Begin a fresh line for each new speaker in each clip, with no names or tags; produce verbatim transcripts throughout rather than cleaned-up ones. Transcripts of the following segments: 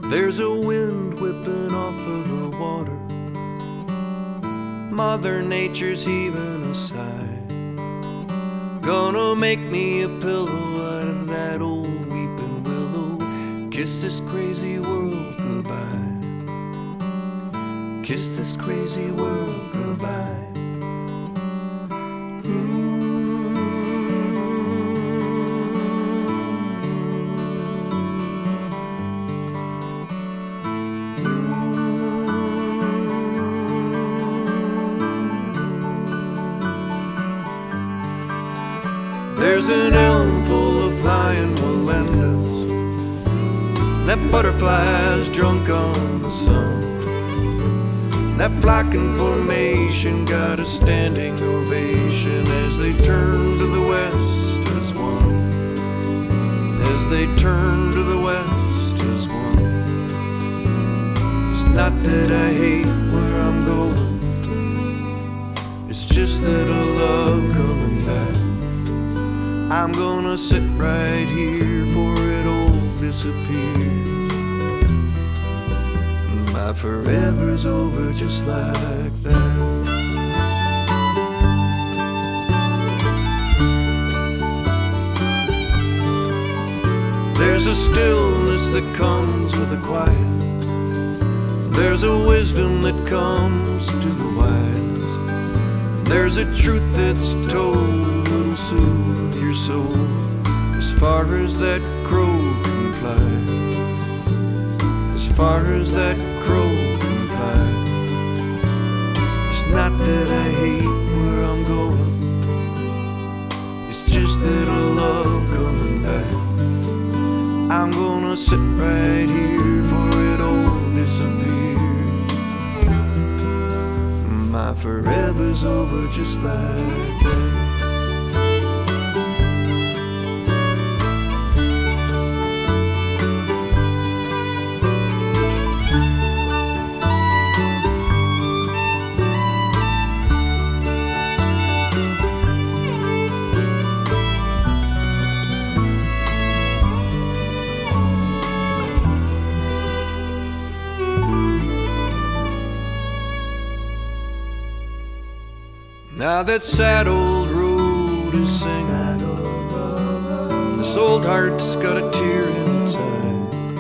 There's a wind whipping off of the water. Mother Nature's heaving a sigh. Gonna make me a pillow out of that old weeping willow. Kiss this crazy world goodbye. Kiss this crazy world goodbye. There's an elm full of flying Wallendas, that butterflies drunk on the sun. That flocking formation got a standing ovation as they turn to the west as one. As they turn to the west as one. It's not that I hate where I'm going, it's just that I love coming back. I'm gonna sit right here for it all disappears. My forever's over just like that. There's a stillness that comes with the quiet. There's a wisdom that comes to the wise. There's a truth that's told will soothe your soul as far as that crow can fly. As far as that crow can fly. It's not that I hate where I'm going, it's just that I love coming back. I'm gonna sit right here for it all disappears. My forever's over just like that. Now that sad old road is singing, this old heart's got a tear in its eye.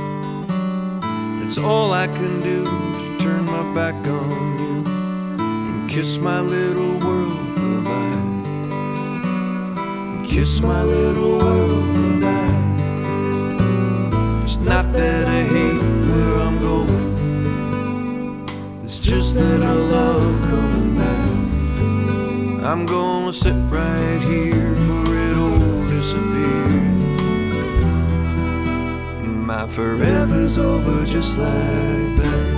It's all I can do to turn my back on you and kiss my little world goodbye. And kiss my little world goodbye. It's not that I hate where I'm going, it's just that I love coming back. I'm gonna sit right here for it all disappears. My forever's over just like that.